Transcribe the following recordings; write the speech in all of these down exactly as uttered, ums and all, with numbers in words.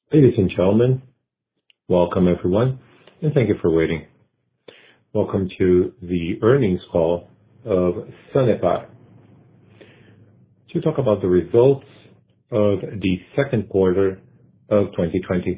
Ladies and gentlemen, welcome everyone, and thank you for waiting. Welcome to the earnings call of Sanepar to talk about the results of the second quarter of twenty twenty.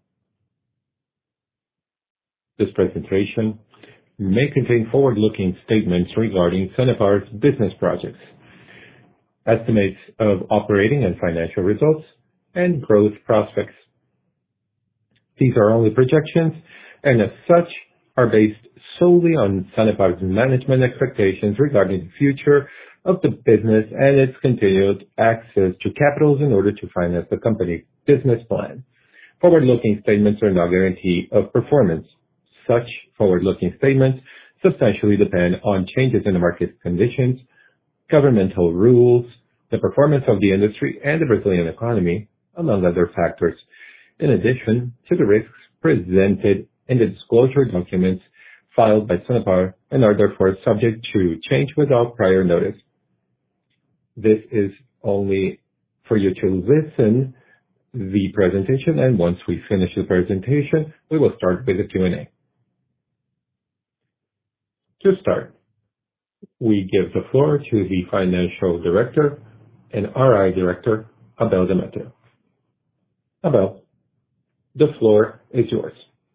This presentation may contain forward-looking statements regarding Sanepar's business projects, estimates of operating and financial results, and growth prospects. These are only projections, and as such, are based solely on Sanepar's management expectations regarding the future of the business and its continued access to capitals in order to finance the company's business plan. Forward-looking statements are no guarantee of performance. Such forward-looking statements substantially depend on changes in the market conditions, governmental rules, the performance of the industry, and the Brazilian economy, among other factors, in addition to the risks presented in the disclosure documents filed by Sanepar and are therefore subject to change without prior notice. This is only for you to listen the presentation, and once we finish the presentation, we will start with the Q and A. To start, we give the floor to the Financial Director and R I Director, Abel Demetrio. Abel, the floor is yours.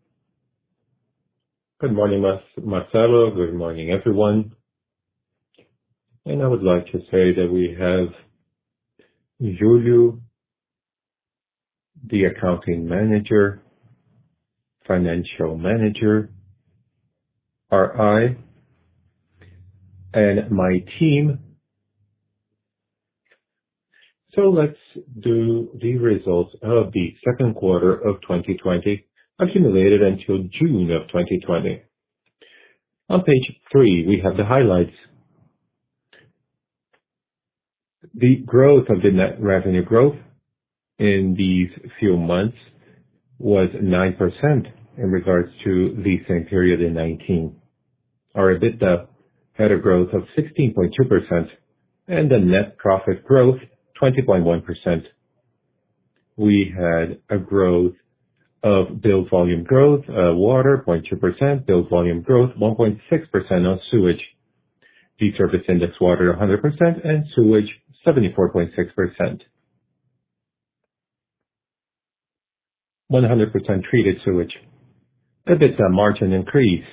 Good morning, Marcelo. Good morning, everyone. And I would like to say that we have Julio, the accounting manager, financial manager, R I, and my team. So let's do the results of the second quarter of twenty twenty, accumulated until June of twenty twenty. On page three, we have the highlights. The growth of the net revenue growth in these few months was nine percent in regards to the same period in nineteen. Our EBITDA had a growth of sixteen point two percent and the net profit growth twenty point one percent. We had a growth of billed volume growth, uh, water zero point two percent, billed volume growth one point six percent on sewage. The service index water one hundred percent and sewage seventy-four point six percent. one hundred percent treated sewage. EBITDA margin increase.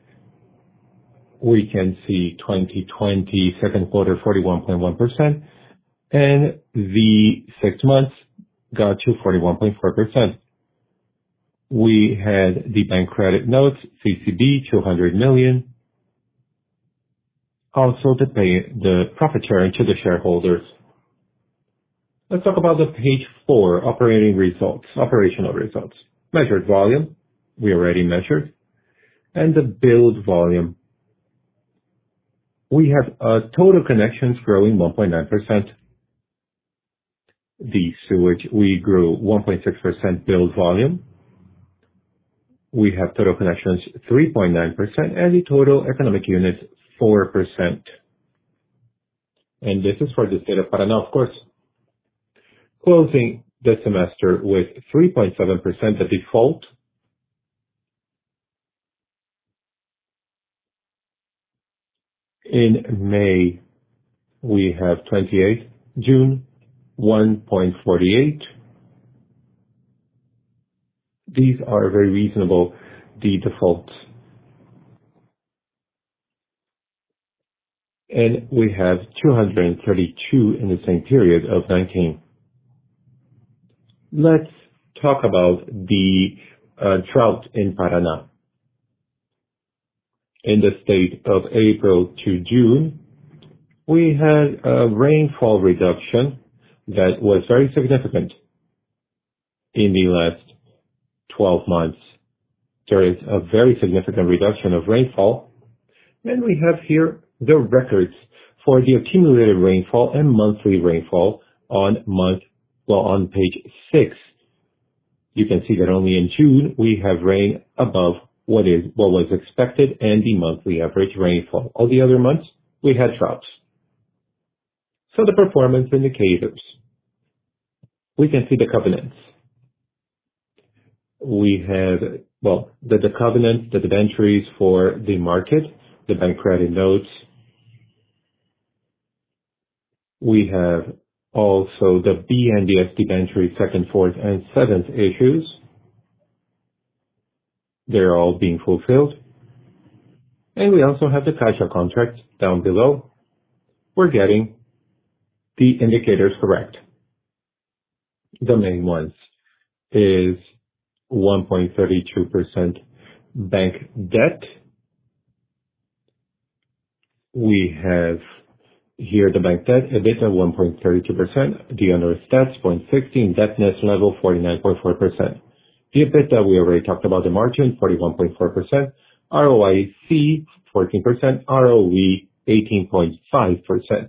We can see twenty twenty second quarter forty-one point one percent. And the six months got to forty-one point four percent. We had the bank credit notes, C C B, two hundred million. Also to pay the profit sharing to the shareholders. Let's talk about the page four, operating results, operational results. Measured volume, we already measured. And the billed volume. We have uh, total connections growing one point nine percent. The sewage, we grew one point six percent billed volume. We have total connections three point nine percent and the total economic units four percent. And this is for the state of Paraná, of course. Closing the semester with three point seven percent the default. In May, we have twenty-eight. June, one point four eight. These are very reasonable, the defaults. And we have two hundred thirty-two in the same period of nineteen. Let's talk about the uh, drought in Paraná. In the state of April to June, we had a rainfall reduction that was very significant in the last twelve months. There is a very significant reduction of rainfall, and we have here the records for the accumulated rainfall and monthly rainfall on month, well, on page six. You can see that only in June we have rain above what is what was expected and the monthly average rainfall. All the other months we had droughts. So the performance indicators. We can see the covenants. We have, well, the the covenants, the debentures for the market, the bank credit notes. We have also the B N D S debentures, second, fourth, and seventh issues. They're all being fulfilled. And we also have the Caixa contract down below. We're getting the indicators correct. The main ones is one point three two percent bank debt. We have here the bank debt, EBITDA one point three two percent, the under stats zero point one six, indebtedness level forty-nine point four percent. The EBITDA, we already talked about the margin, forty-one point four percent, R O I C fourteen percent, R O E eighteen point five percent.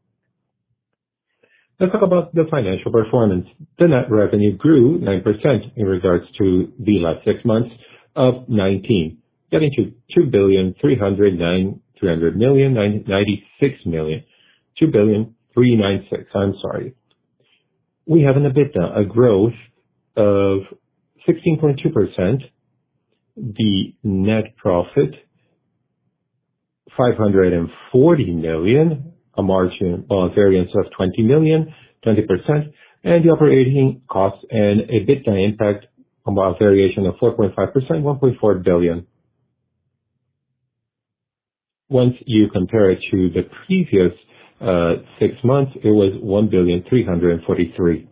Let's talk about the financial performance. The net revenue grew nine percent in regards to the last six months of nineteen, getting to two billion three hundred million, ninety-six million. two billion three hundred ninety-six, I'm sorry. We have an EBITDA, a growth of sixteen point two percent. The net profit, five hundred forty million, a margin of variance of twenty million, twenty percent, and the operating costs and EBITDA impact about variation of four point five percent, one point four billion. Once you compare it to the previous uh, six months, it was one billion three hundred forty-three.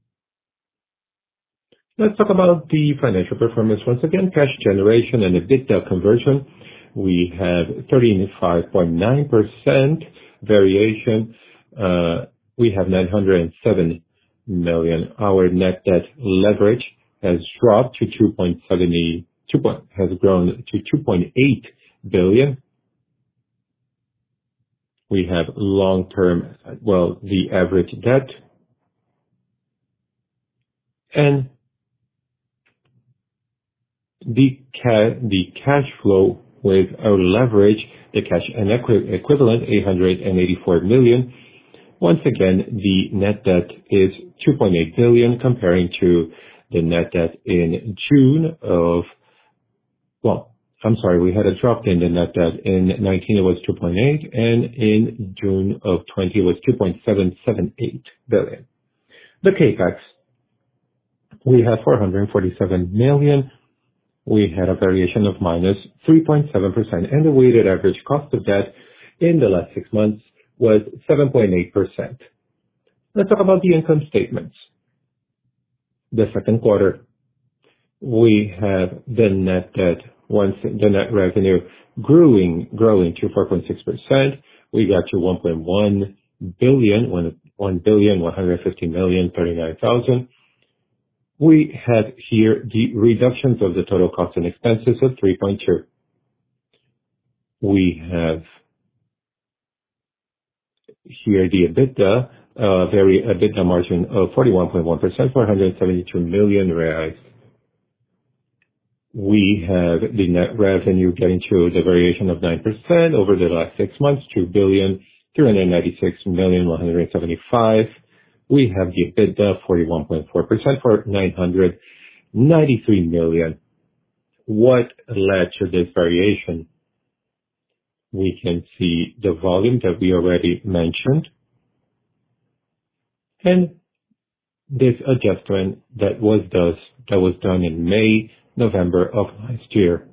Let's talk about the financial performance once again, cash generation and EBITDA conversion. We have thirty-five point nine percent variation. Uh, we have nine hundred seven million. Our net debt leverage has dropped to two point seven zero, has grown to two point eight billion. We have long-term, well, the average debt, and the ca- the cash flow with our leverage, the cash and equi- equivalent, eight hundred eighty-four million. Once again, the net debt is two point eight billion comparing to the net debt in June of, well, I'm sorry, we had a drop in the net debt. In nineteen, it was two point eight, and in June of twenty, it was two point seven seven eight billion. The CAPEX, we have four hundred forty-seven million. We had a variation of minus three point seven percent, and the weighted average cost of debt in the last six months was seven point eight percent. Let's talk about the income statements. The second quarter, we have the net debt, once the net revenue growing, growing to four point six percent. We got to one point one billion, one billion one hundred fifty million thirty-nine thousand. We have here the reductions of the total costs and expenses of three point two. We have here the EBITDA, uh, very EBITDA margin of forty-one point one percent, four hundred seventy-two million reais. We have the net revenue getting to the variation of nine percent over the last six months, two billion three hundred ninety-six million one hundred seventy-five. We have the EBITDA forty-one point four percent for nine hundred ninety-three million. What led to this variation? We can see the volume that we already mentioned, and this adjustment that was does that was done in May, November of last year.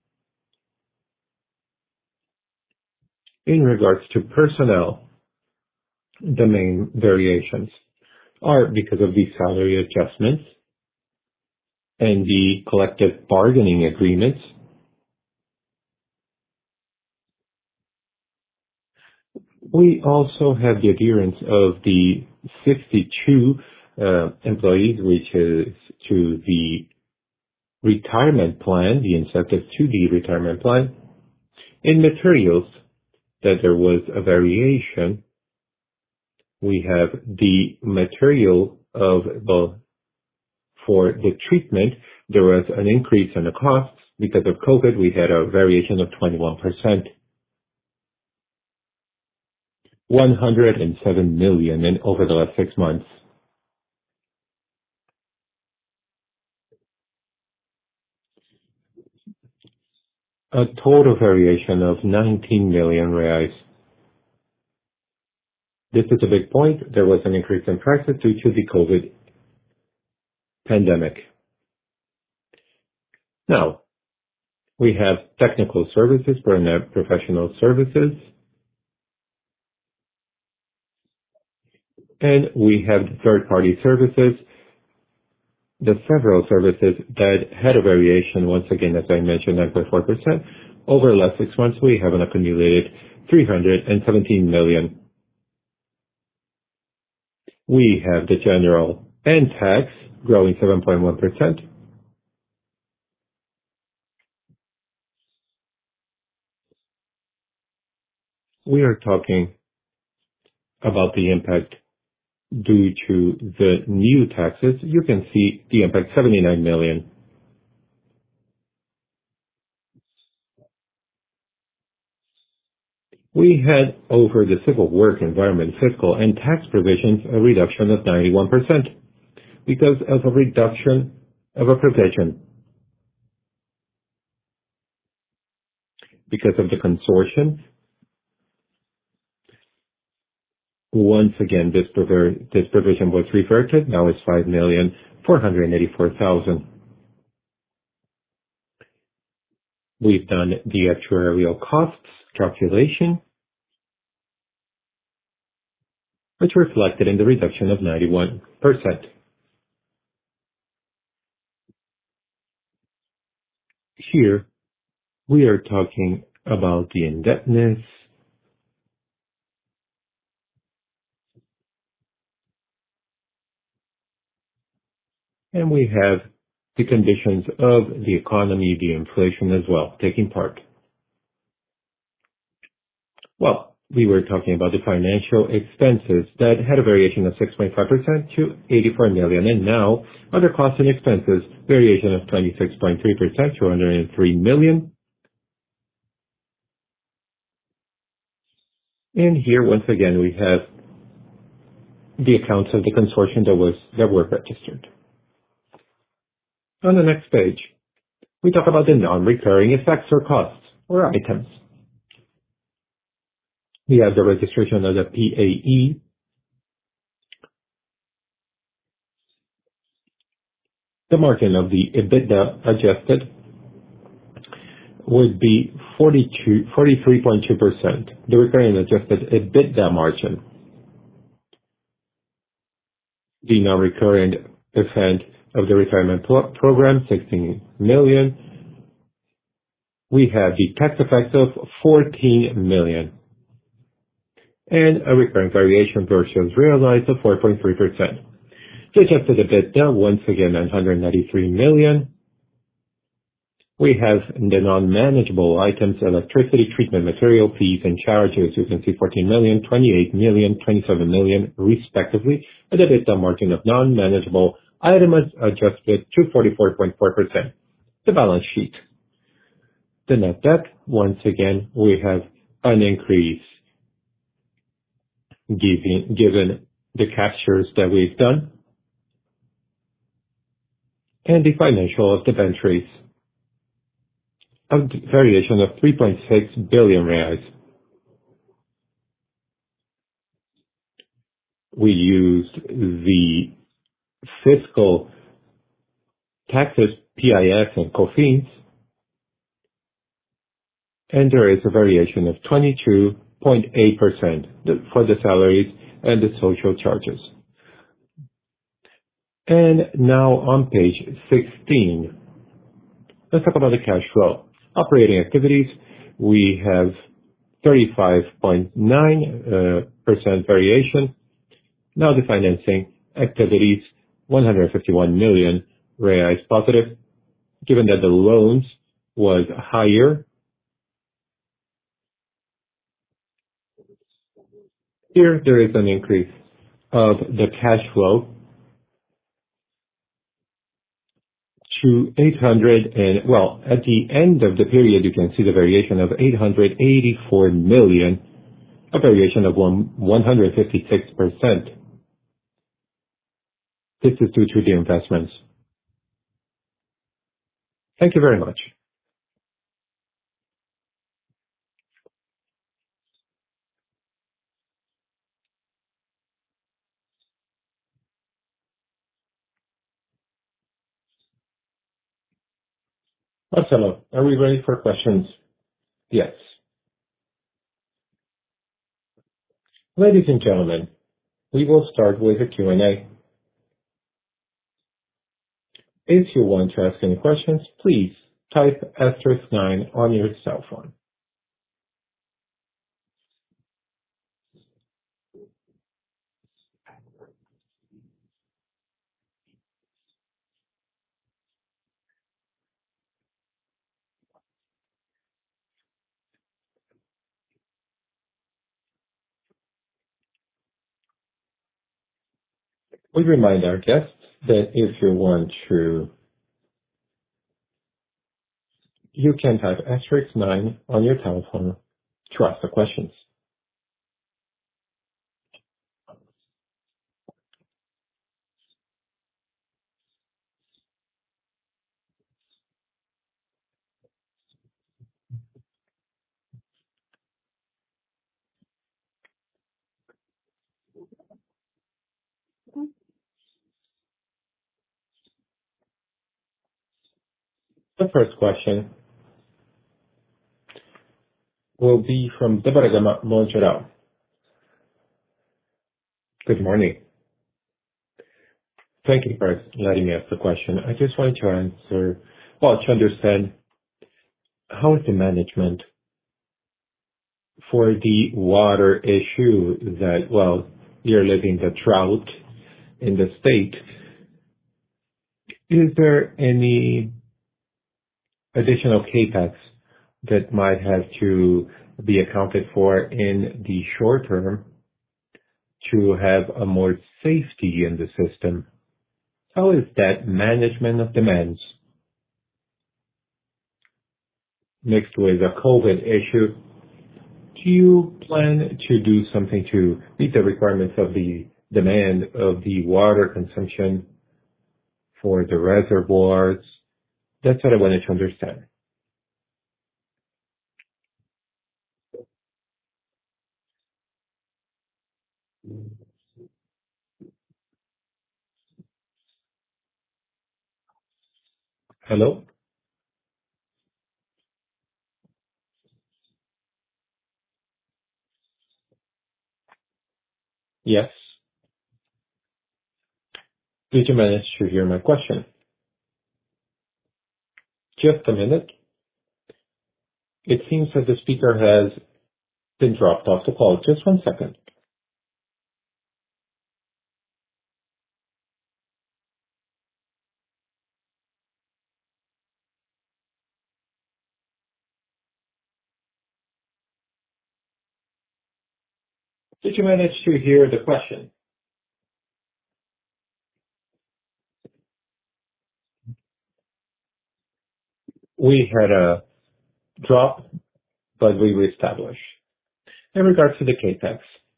In regards to personnel, the main variations are because of the salary adjustments and the collective bargaining agreements. We also have the adherence of the sixty-two uh, employees, which is to the retirement plan, the incentive to the retirement plan. In materials, that there was a variation. We have the material of, well, for the treatment, there was an increase in the costs. Because of COVID, we had a variation of twenty-one percent. one hundred seven million in over the last six months. a total variation of nineteen million reais. This is a big point. There was an increase in prices due to the COVID pandemic. Now, we have technical services, professional services, and we have third-party services, the several services that had a variation, once again, as I mentioned, nine point four percent. Over the last six months, we have an accumulated three hundred seventeen million. We have the general and tax growing seven point one percent. We are talking about the impact due to the new taxes. You can see the impact, seventy-nine million. We had, over the civil work, environment, fiscal, and tax provisions, a reduction of ninety-one percent because of a reduction of a provision. Because of the consortium, once again, this, prover- this provision was reverted. Now it's five million four hundred eighty-four thousand. We've done the actuarial costs calculation, which reflected in the reduction of ninety-one percent. Here, we are talking about the indebtedness, and we have the conditions of the economy, the inflation as well, taking part. Well, we were talking about the financial expenses that had a variation of six point five percent to eighty-four million, and now other costs and expenses, variation of twenty-six point three percent, two hundred three million. And here, once again, we have the accounts of the consortium that was that were registered. On the next page, we talk about the non-recurring effects or costs or items. We have the registration of the P A E, the margin of the EBITDA adjusted would be forty-two, forty-three point two percent. The recurring adjusted EBITDA margin. The non-recurring event of the retirement pro- program, sixteen million. We have the tax effects of fourteen million. And a recurring variation versus realized of four point three percent. The adjusted EBITDA, once again, nine hundred ninety-three million. We have the non-manageable items, electricity, treatment material, fees, and charges. You can see fourteen million, twenty-eight million, twenty-seven million, respectively. And the EBITDA margin of non-manageable items adjusted to forty-four point four percent. The balance sheet. The net debt, once again, we have an increase given, given the captures that we've done. And the financial of debentures. A variation of three point six billion reais. We used the fiscal taxes, P I S and COFINS, and there is a variation of twenty-two point eight percent for the salaries and the social charges. And now on page sixteen, let's talk about the cash flow. Operating activities, we have thirty-five point nine percent variation. Now the financing activities, one hundred fifty-one million reais positive, given that the loans was higher. Here there is an increase of the cash flow to eight hundred, and well, at the end of the period, you can see the variation of eight hundred eighty-four million, a variation of one, one hundred fifty-six percent. This is due to the investments. Thank you very much. Marcelo, are we ready for questions? Yes. Ladies and gentlemen, we will start with a Q and A. If you want to ask any questions, please type asterisk nine on your cell phone. We remind our guests that if you want to, you can type asterisk nine on your telephone to ask the questions. The first question will be from Deborah Gama Mongeral. Good morning. Thank you for letting me ask the question. I just wanted to answer, well, to understand how is the management for the water issue that, well, you're living the drought in the state. Is there any additional capex that might have to be accounted for in the short term to have a more safety in the system? How is that management of demands mixed with a COVID issue? Do you plan to do something to meet the requirements of the demand of the water consumption for the reservoirs? That's what I wanted to understand. Hello? Yes. Did you manage to hear my question? Just a minute. It seems that the speaker has been dropped off the call. Just one second. Did you manage to hear the question? We had a drop, but we reestablished. In regards to the capex,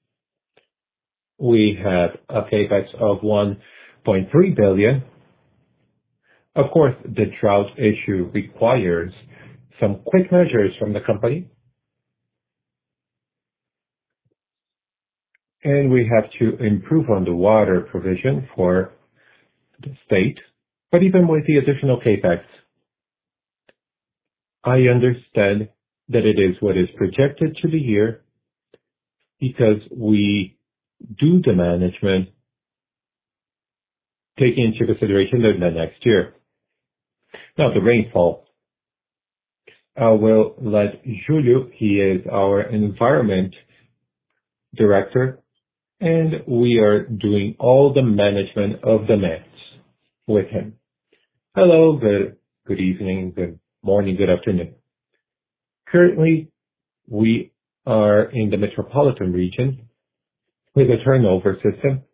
we have a capex of one point three billion. Of course, the drought issue requires some quick measures from the company, and we have to improve on the water provision for the state. But even with the additional capex, I understand that it is what is projected to the year because we do the management taking into consideration the the next year. Now, the rainfall, I will let Julio, he is our environment director, and we are doing all the management of demands with him. Hello, good, good evening, good morning, good afternoon. Currently, we are in the metropolitan region with a turnover system.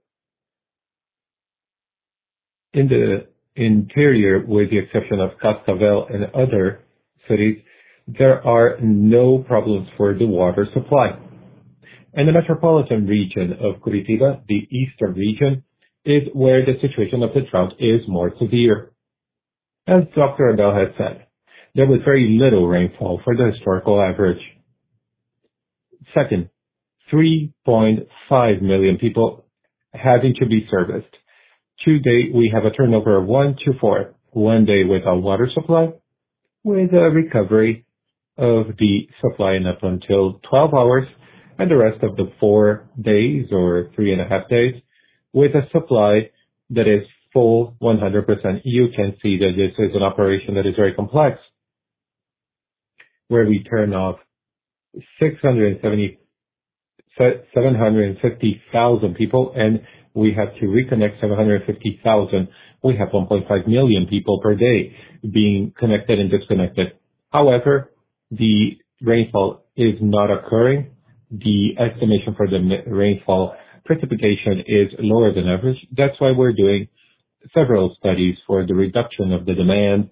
In the interior, with the exception of Cascavel and other cities, there are no problems for the water supply. And the metropolitan region of Curitiba, the eastern region, is where the situation of the drought is more severe. As Doctor Abel has said, there was very little rainfall for the historical average. Second, three point five million people having to be serviced. Today, we have a turnover of one to four. One day without water supply, with a recovery of the supply in up until twelve hours, and the rest of the four days or three and a half days with a supply that is full one hundred percent. You can see that this is an operation that is very complex, where we turn off six hundred seventy, seven hundred fifty thousand people, and we have to reconnect seven hundred fifty thousand. We have one point five million people per day being connected and disconnected. However, the rainfall is not occurring. The estimation for the mi- rainfall precipitation is lower than average. That's why we're doing several studies for the reduction of the demand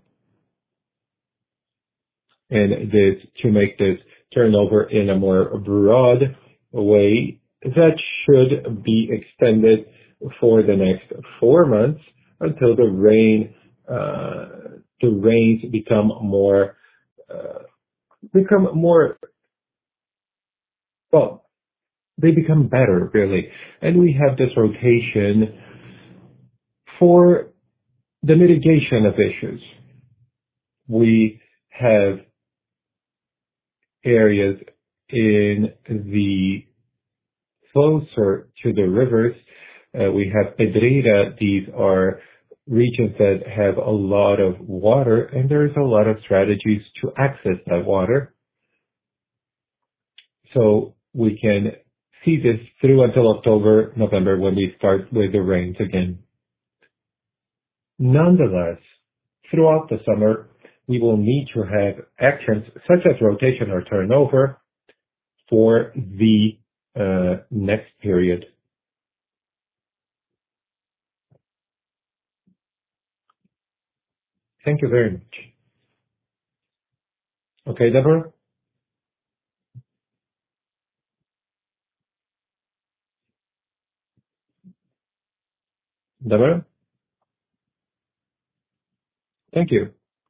and this to make this turnover in a more broad way that should be extended for the next four months until the rain uh, the rains become more uh, become more well they become better really, and we have this rotation for the mitigation of issues. We have areas in the closer to the rivers. Uh, we have Pedreira. These are regions that have a lot of water, and there's a lot of strategies to access that water. So we can see this through until October, November, when we start with the rains again. Nonetheless, throughout the summer, we will need to have actions such as rotation or turnover for the uh, next period. Thank you very much. Okay, Deborah? Deborah? Thank you.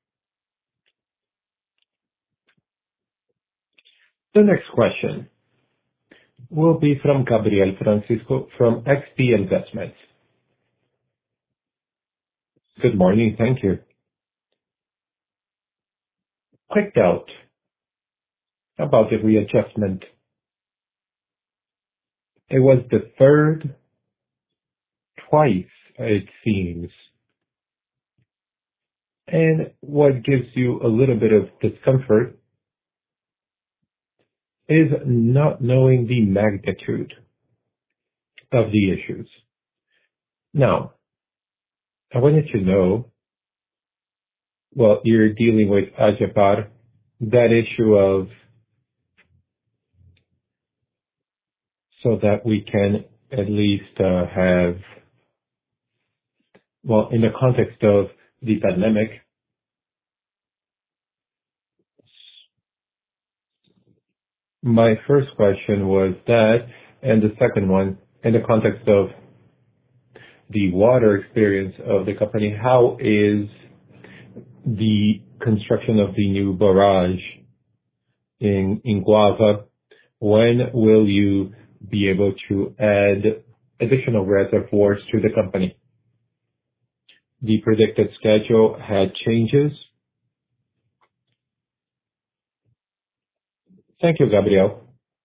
The next question will be from Gabriel Francisco from X P Investments. Good morning. Thank you. Quick doubt about the readjustment. It was the third twice, it seems. And what gives you a little bit of discomfort is not knowing the magnitude of the issues. Now, I wanted to know, well, you're dealing with Ajapar, that issue of, so that we can at least uh, have, well, in the context of the pandemic, my first question was that, and the second one, in the context of the water experience of the company, how is the construction of the new barrage in in Guava? When will you be able to add additional reservoirs to the company? The predicted schedule had changes. Thank you, Gabriel.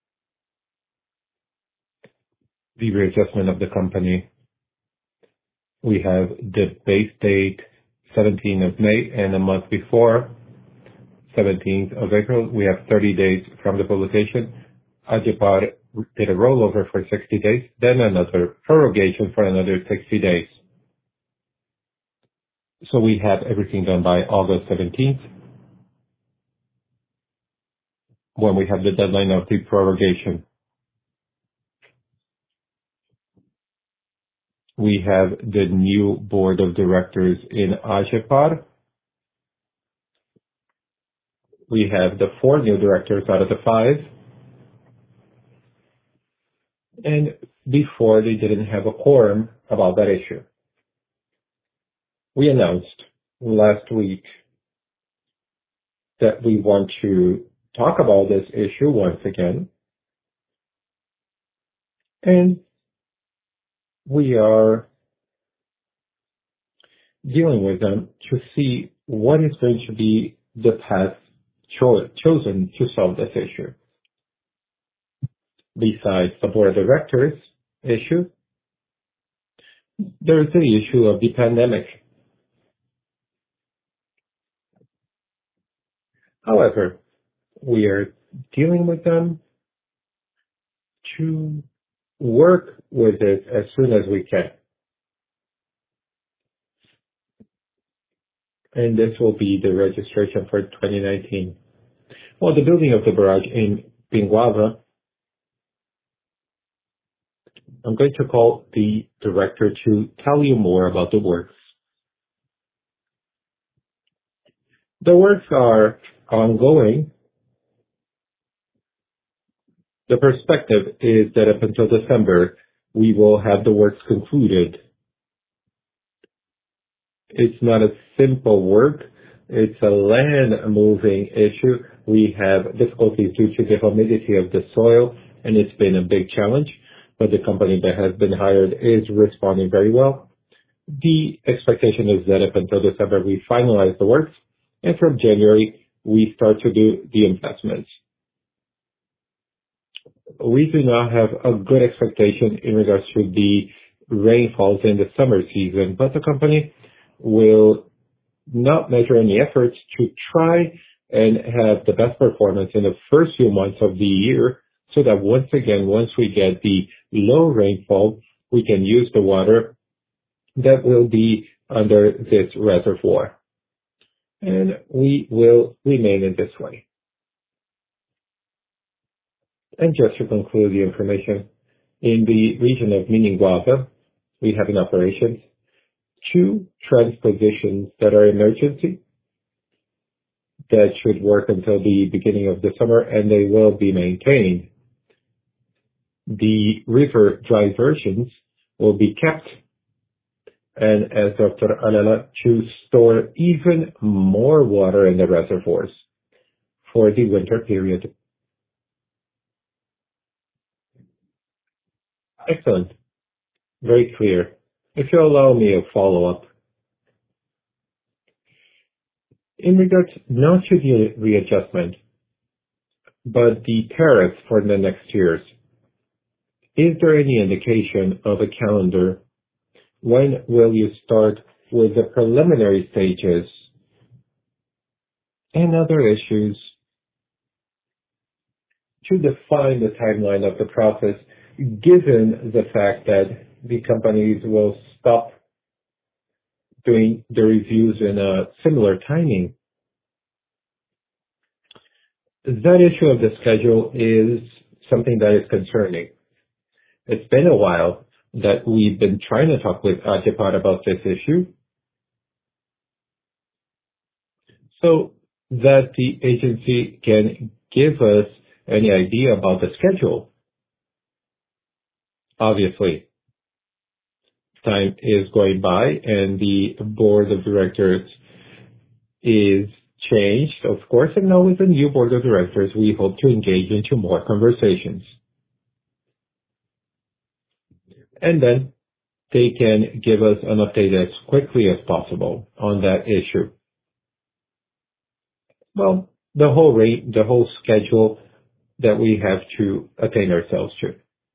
The readjustment of the company, we have the base date seventeenth of May, and a month before, seventeenth of April, we have thirty days from the publication. Ajapar did a rollover for sixty days, then another prorogation for another sixty days. So we have everything done by August seventeenth, when we have the deadline of the prorogation. We have the new board of directors in Ajapar. We have the four new directors out of the five. And before, they didn't have a quorum about that issue. We announced last week that we want to talk about this issue once again. And we are dealing with them to see what is going to be the path cho- chosen to solve this issue. Besides the board of directors issue, there is the issue of the pandemic. However, we are dealing with them to work with it as soon as we can. And this will be the registration for twenty nineteen. Well, the building of the barrage in Pinguava, I'm going to call the director to tell you more about the works. The works are ongoing. The perspective is that up until December, we will have the works concluded. It's not a simple work. It's a land moving issue. We have difficulties due to the humidity of the soil, and it's been a big challenge, but the company that has been hired is responding very well. The expectation is that up until December, we finalize the works, and from January, we start to do the investments. We do not have a good expectation in regards to the rainfalls in the summer season, but the company will not measure any efforts to try and have the best performance in the first few months of the year, so that once again, once we get the low rainfall, we can use the water that will be under this reservoir. And we will remain in this way. And just to conclude the information, in the region of Minguava, we have in operations two transpositions that are emergency that should work until the beginning of the summer, and they will be maintained. The river diversions will be kept, and as Doctor Alala, to store even more water in the reservoirs for the winter period. Excellent. Very clear. If you allow me a follow-up. In regards not to the readjustment, but the tariffs for the next years, is there any indication of a calendar? When will you start with the preliminary stages and other issues to define the timeline of the process, given the fact that the companies will stop doing the reviews in a similar timing? That issue of the schedule is something that is concerning. It's been a while that we've been trying to talk with AGEPAR about this issue, so that the agency can give us any idea about the schedule. Obviously, time is going by and the board of directors is changed, of course, and now with the new board of directors, we hope to engage into more conversations. And then they can give us an update as quickly as possible on that issue. Well, the whole rate, the whole schedule that we have to attain ourselves to.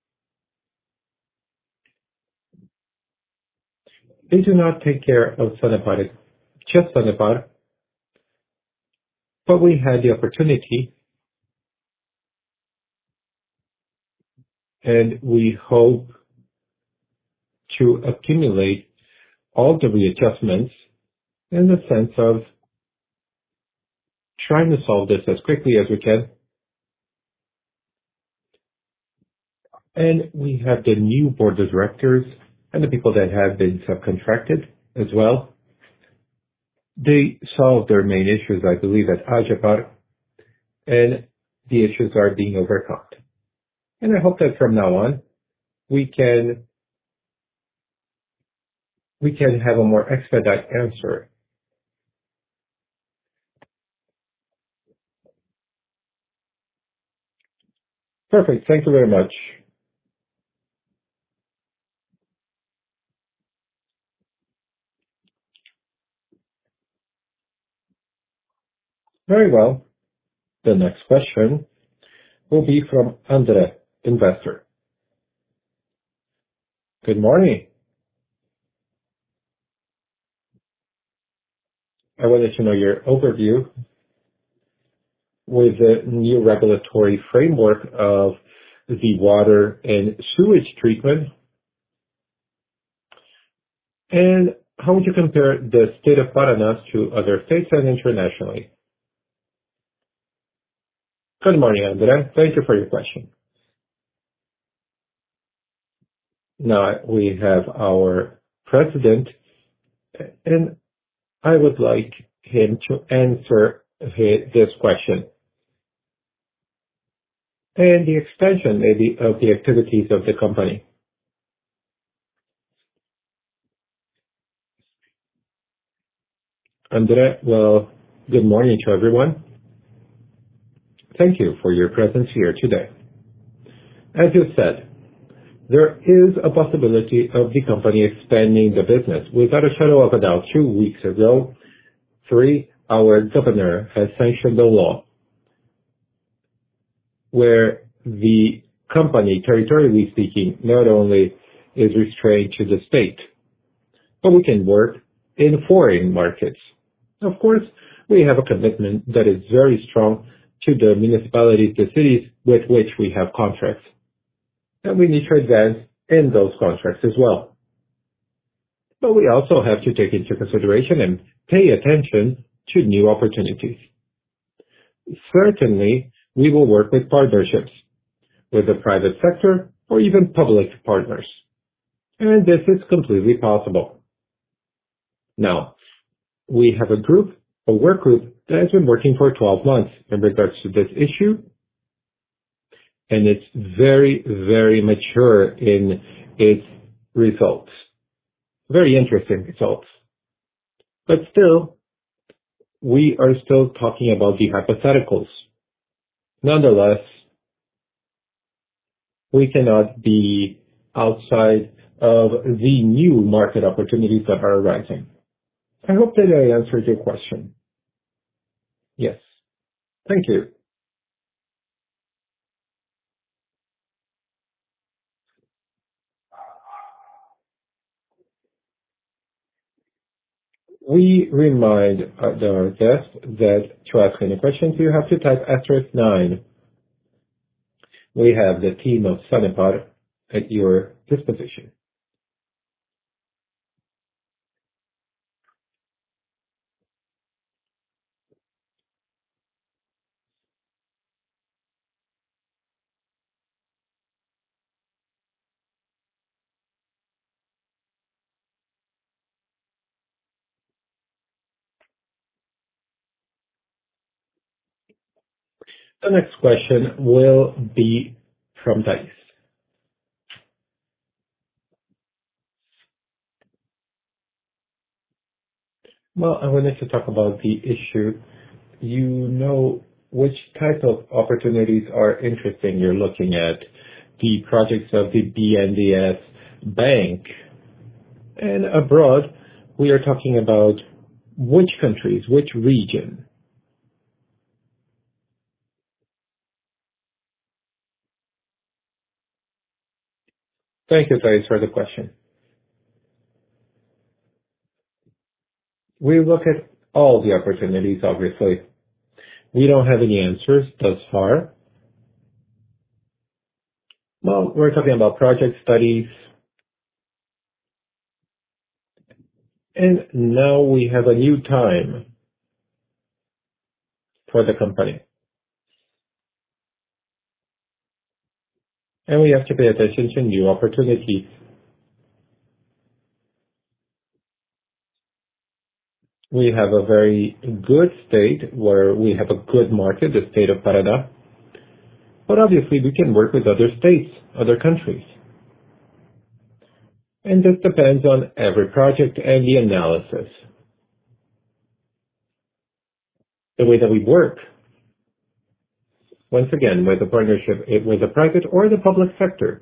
They do not take care of Sanepar, just Sanepar, but we had the opportunity, and we hope to accumulate all the readjustments in the sense of trying to solve this as quickly as we can. And we have the new board of directors and the people that have been subcontracted as well. They solved their main issues, I believe, at AGEPAR, and the issues are being overcome. And I hope that from now on, we can we can have a more expedite answer. Perfect. Thank you very much. Very well. The next question will be from Andre, investor. Good morning. I wanted to know your overview with the new regulatory framework of the water and sewage treatment, and how would you compare the state of Paraná to other states and internationally? Good morning, Andre. Thank you for your question. Now we have our president, and I would like him to answer hi- this question and the extension maybe of the activities of the company. Andre, well, good morning to everyone. Thank you for your presence here today. As you said, there is a possibility of the company expanding the business. Without a shadow of a doubt, two weeks ago, three, our governor has sanctioned a law where the company, territorially speaking, not only is restrained to the state, but we can work in foreign markets. Of course, we have a commitment that is very strong to the municipalities, the cities with which we have contracts. And we need to advance in those contracts as well. But we also have to take into consideration and pay attention to new opportunities. Certainly, we will work with partnerships with the private sector or even public partners. And this is completely possible. Now, we have a group, a work group that has been working for twelve months in regards to this issue. And it's very, very mature in its results. Very interesting results. But still, we are still talking about the hypotheticals. Nonetheless, we cannot be outside of the new market opportunities that are arising. I hope that I answered your question. Yes. Thank you. We remind uh, the guests that to ask any questions, you have to type asterisk nine. We have the team of Sanepar at your disposition. The next question will be from Thais. Well, I wanted to talk about the issue. You know which type of opportunities are interesting. You're looking at the projects of the B N D E S bank. And abroad, we are talking about which countries, which region. Thank you, Thais, for the question. We look at all the opportunities, obviously. We don't have any answers thus far. Well, we're talking about project studies. And now we have a new time for the company. And we have to pay attention to new opportunities. We have a very good state where we have a good market, the state of Paraná. But obviously we can work with other states, other countries. And this depends on every project and the analysis. The way that we work, once again, with a partnership with the private or the public sector.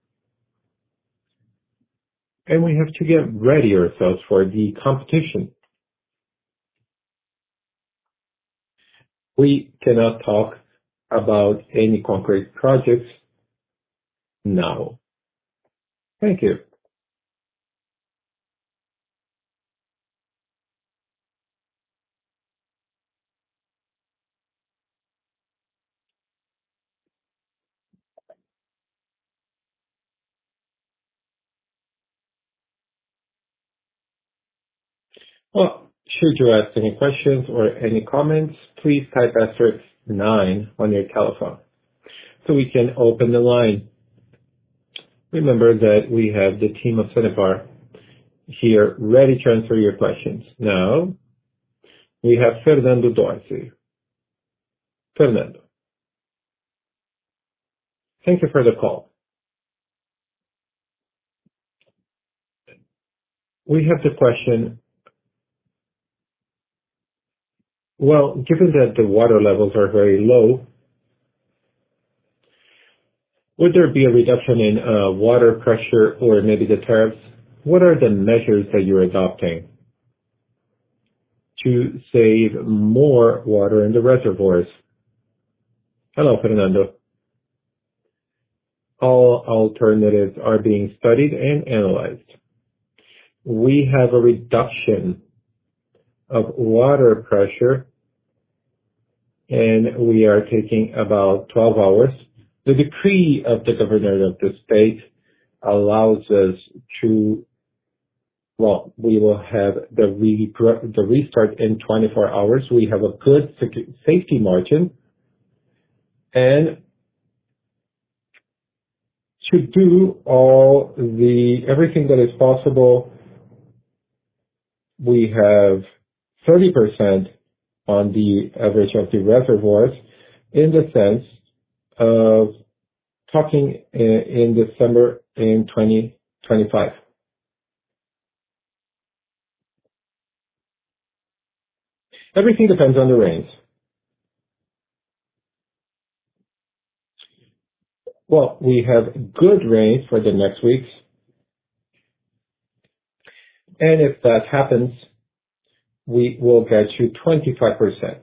And we have to get ready ourselves for the competition. We cannot talk about any concrete projects now. Thank you. Well, should you ask any questions or any comments, please type asterisk nine on your telephone so we can open the line. Remember that we have the team of Sanepar here ready to answer your questions. Now, we have Fernando Dorsey. Fernando, thank you for the call. We have the question, well, given that the water levels are very low, would there be a reduction in uh, water pressure or maybe the tariffs? What are the measures that you're adopting to save more water in the reservoirs? Hello, Fernando. All alternatives are being studied and analyzed. We have a reduction of water pressure, and we are taking about twelve hours. The decree of the governor of the state allows us to, well, we will have the, re- the restart in twenty-four hours. We have a good secu- safety margin, and to do all the, everything that is possible, we have thirty percent on the average of the reservoirs in the sense of talking in, in December in twenty twenty-five. Everything depends on the rains. Well, we have good rain for the next weeks, and if that happens, we will get you twenty-five percent.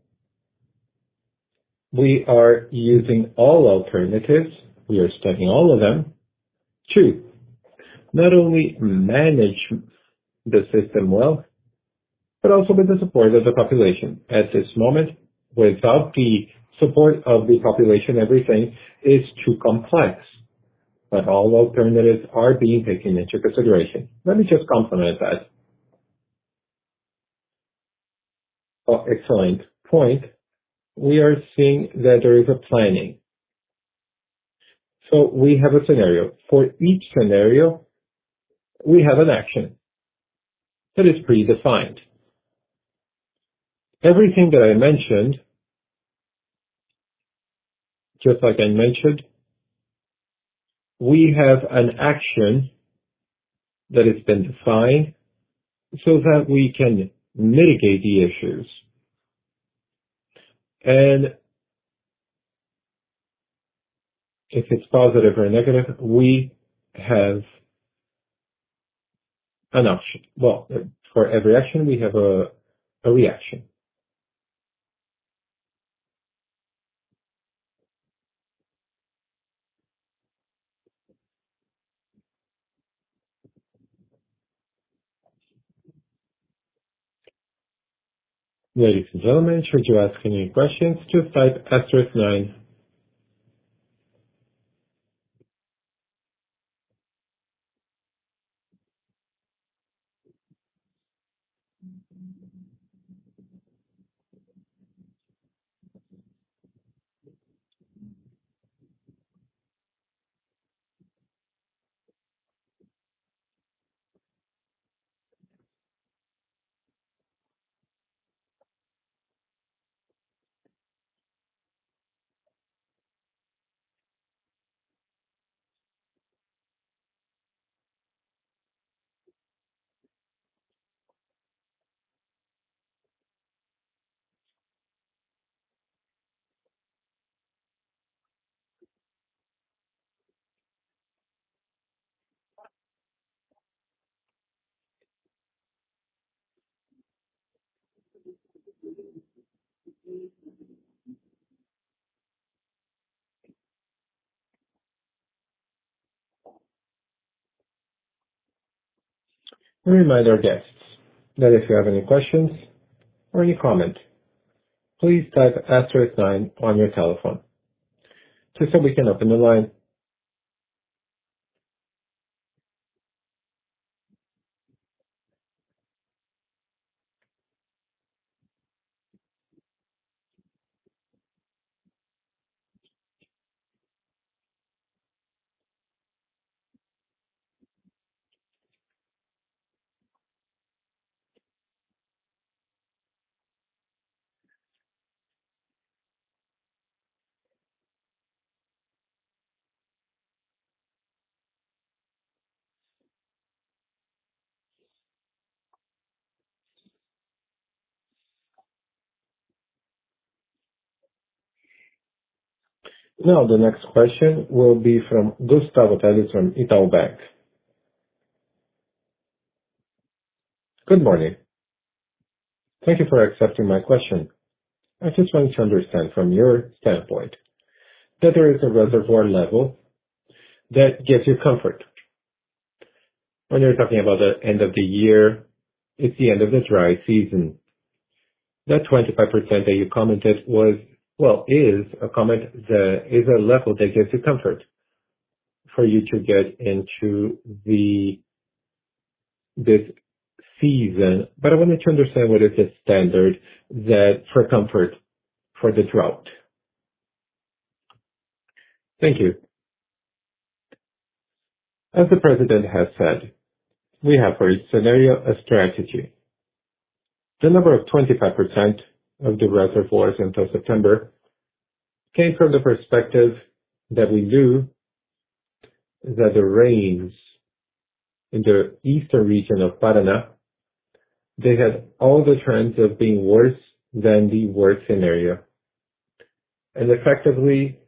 We are using all alternatives. We are studying all of them to not only manage the system well, but also with the support of the population. At this moment, without the support of the population, everything is too complex. But all alternatives are being taken into consideration. Let me just complement that. Oh, excellent point. We are seeing that there is a planning. So we have a scenario. For each scenario, we have an action that is predefined. Everything that I mentioned, just like I mentioned, we have an action that has been defined so that we can mitigate the issues. And if it's positive or negative, we have an option. Well, for every action, we have a, a reaction. Ladies and gentlemen, should you ask any questions, just type asterisk nine. We remind our guests that if you have any questions or any comment, please type asterisk nine on your telephone, just so we can open the line. Now, the next question will be from Gustavo Teles from Itaú Bank. Good morning. Thank you for accepting my question. I just want to understand from your standpoint that there is a reservoir level that gives you comfort. When you're talking about the end of the year, it's the end of the dry season. That twenty-five percent that you commented was, well, is a comment that is a level that gives you comfort for you to get into the this season. But I wanted to understand what is the standard that for comfort for the drought. Thank you. As the president has said, we have for each scenario a strategy. The number of twenty-five percent of the reservoirs until September came from the perspective that we knew that the rains in the eastern region of Paraná, they had all the trends of being worse than the worst scenario. And effectively,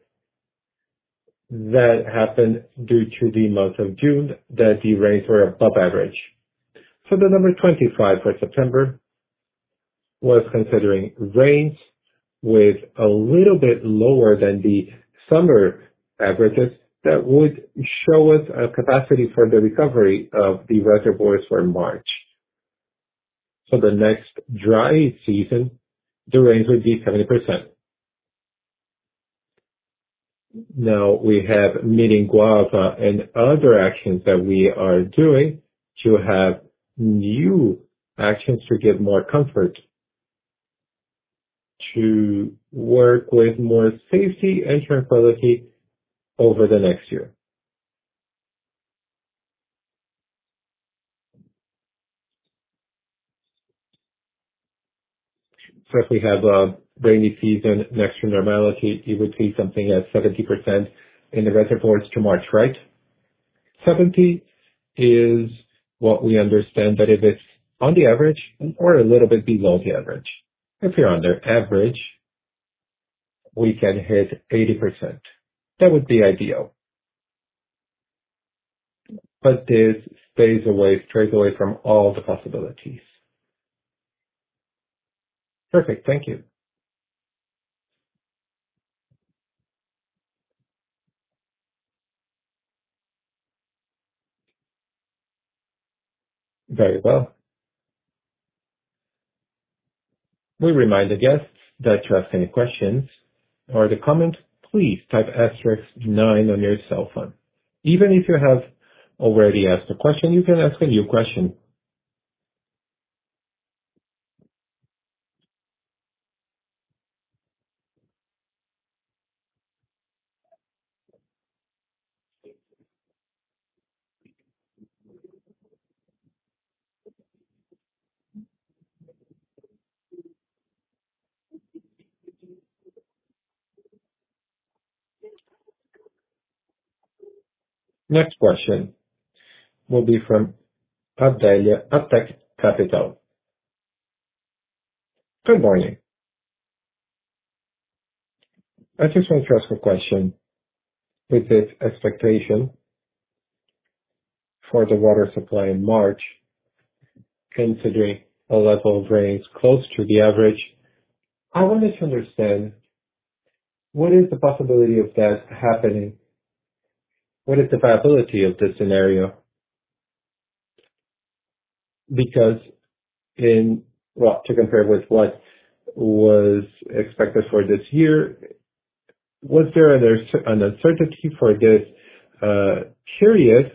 that happened due to the month of June, that the rains were above average. So the number twenty-five for September was considering rains with a little bit lower than the summer averages that would show us a capacity for the recovery of the reservoirs for March. So the next dry season, the rains would be seventy percent. Now we have Miringuava and other actions that we are doing to have new actions to give more comfort, to work with more safety and tranquility over the next year. So if we have a rainy season next to normality, you would see something at seventy percent in the reservoirs to March, right? seventy is what we understand that if it's on the average or a little bit below the average. If you're under average, we can hit eighty percent. That would be ideal. But this stays away, strays away from all the possibilities. Perfect. Thank you. Very well. We remind the guests that to ask any questions or the comment, please type asterisk nine on your cell phone. Even if you have already asked a question, you can ask a new question. Next question will be from Adelia Atec Capital. Good morning. I just want to ask a question with this expectation for the water supply in March, considering a level of rains close to the average. I wanted to understand what is the possibility of that happening? What is the viability of this scenario? because in, well, to compare with what was expected for this year, was there an an uncertainty for this uh, period?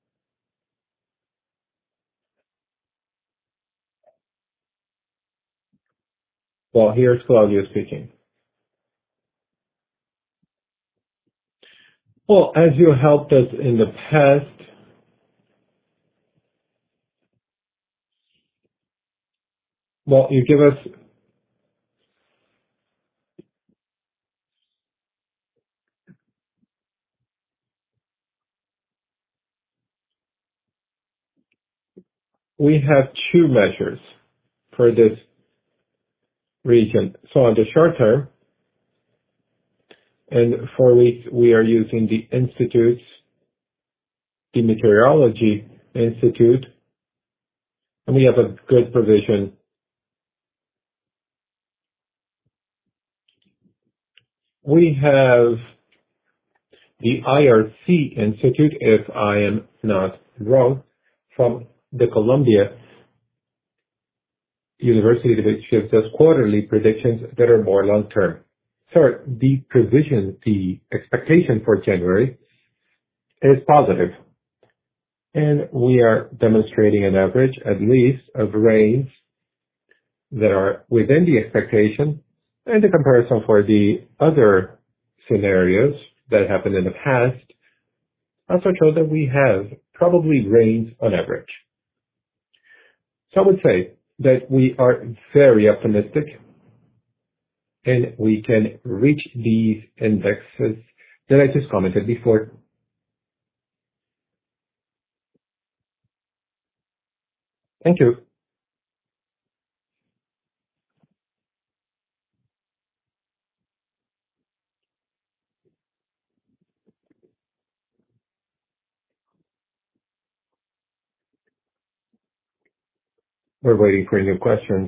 Well, here's Claudio speaking. Well, as you helped us in the past, well, you give us, we have two measures for this region. So on the short term, and for weeks, we are using the institutes, the Meteorology Institute, and we have a good provision. We have the I R C Institute, if I am not wrong, from the Columbia University, which gives us quarterly predictions that are more long-term. So the provision, the expectation for January is positive, and we are demonstrating an average, at least, of rains that are within the expectation, and the comparison for the other scenarios that happened in the past also show that we have probably rains on average. So I would say that we are very optimistic, and we can reach these indexes that I just commented before. Thank you. We're waiting for new questions.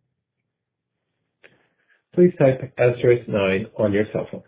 Please type asterisk nine on your cell phone.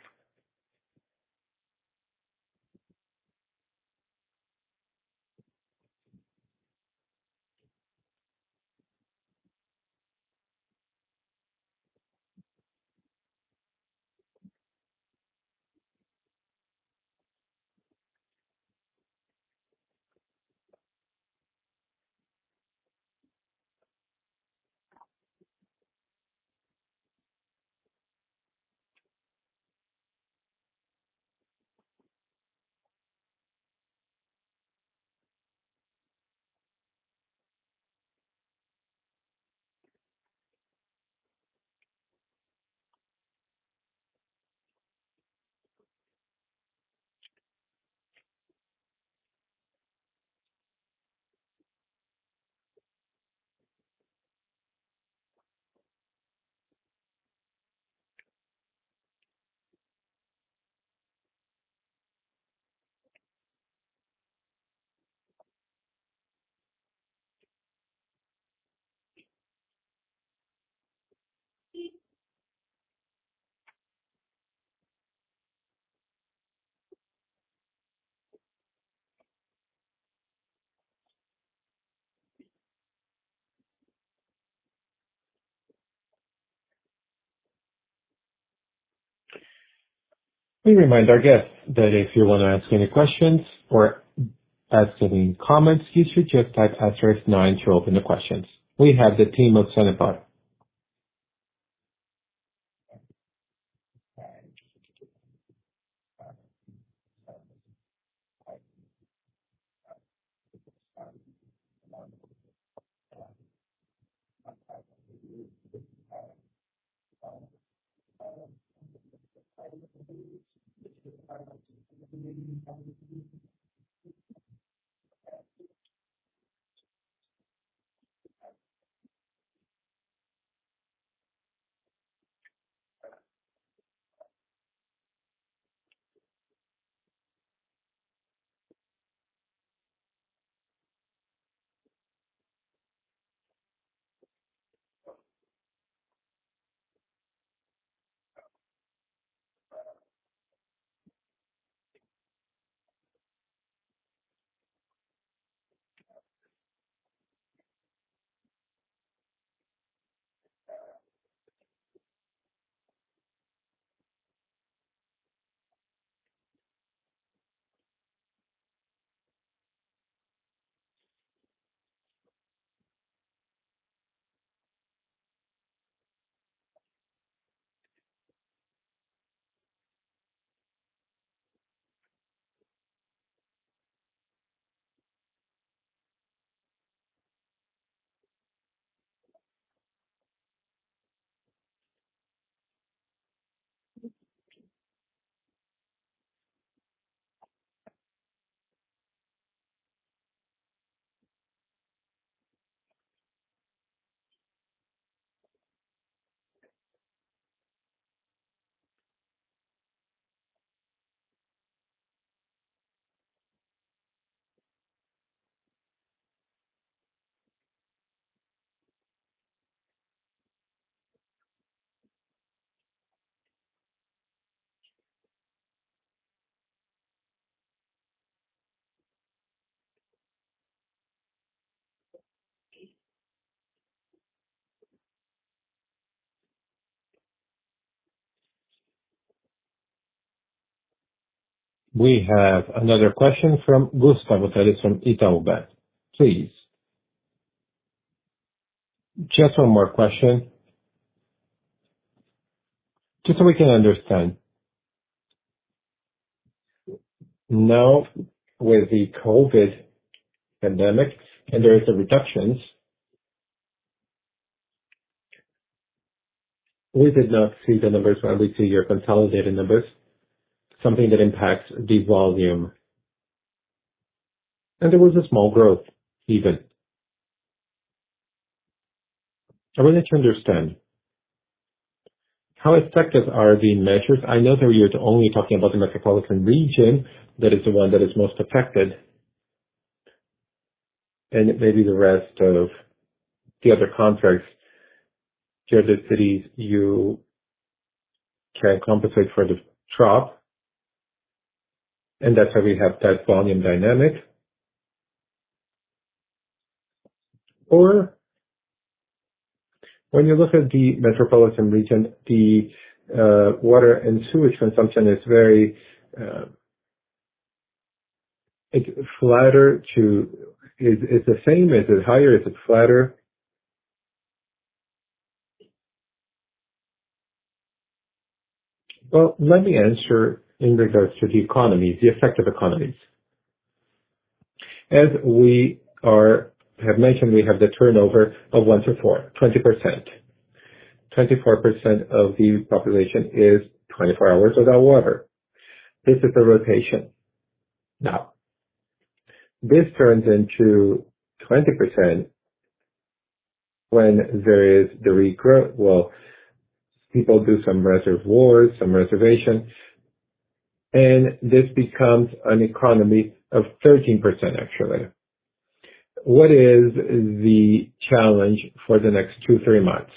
We remind our guests that if you want to ask any questions or ask any comments, you should just type asterisk nine to open the questions. We have the team of Sanepar. We have another question from Gustavo Teles from Itaú Bank. Please. Just one more question, just so we can understand. Now, with the COVID pandemic, and there is the reductions, we did not see the numbers when we see your consolidated numbers, something that impacts the volume. And there was a small growth even. I wanted to understand, how effective are the measures? I know that you're only talking about the metropolitan region, that is the one that is most affected, and maybe the rest of the other contracts, the other cities, you can compensate for the drop, and that's why we have that volume dynamic. Or when you look at the metropolitan region, the uh, water and sewage consumption is very uh, it's flatter to, is is the same? Is it higher? Is it flatter? Well, let me answer in regards to the economies, the effect of economies. As we are have mentioned, we have the turnover of one to four, twenty percent. twenty-four percent of the population is twenty-four hours without water. This is the rotation. Now, this turns into twenty percent when there is the regrowth. Well, people do some reservoirs, some reservation, and this becomes an economy of thirteen percent actually. What is the challenge for the next two, three months?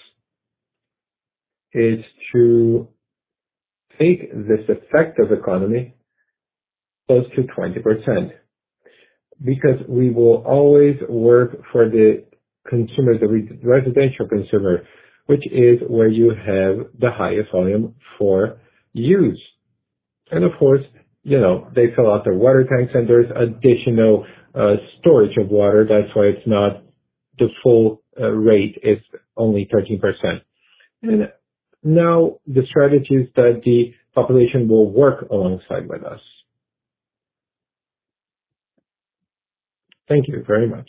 Is to take this effective economy close to twenty percent, because we will always work for the consumer, the re- residential consumer, which is where you have the highest volume for use. And of course, you know, they fill out their water tanks and there's additional uh, storage of water. That's why it's not the full uh, rate, it's only thirteen percent. And now the strategies that the population will work alongside with us. Thank you very much.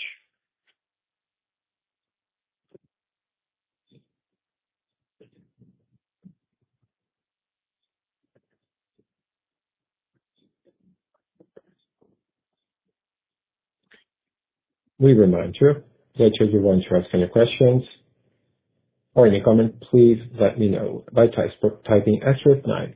We remind you that if you want to ask any questions or any comment, please let me know by type- typing asterisk nine.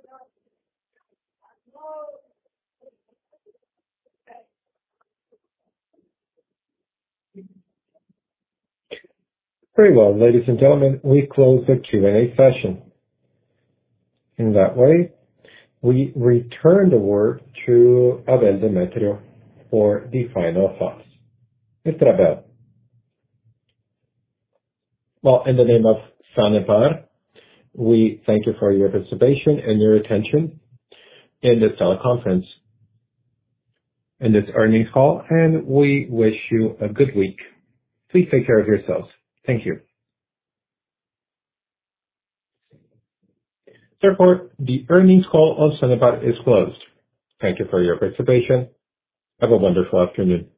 Very well, ladies and gentlemen, we close the Q and A session. In that way, we return the word to Abel Demetrio for the final thoughts. Mister Abel. Well, in the name of Sanepar, we thank you for your participation and your attention in this teleconference, in this earnings call, and we wish you a good week. Please take care of yourselves. Thank you. Therefore, the earnings call of Sanepar is closed. Thank you for your participation. Have a wonderful afternoon.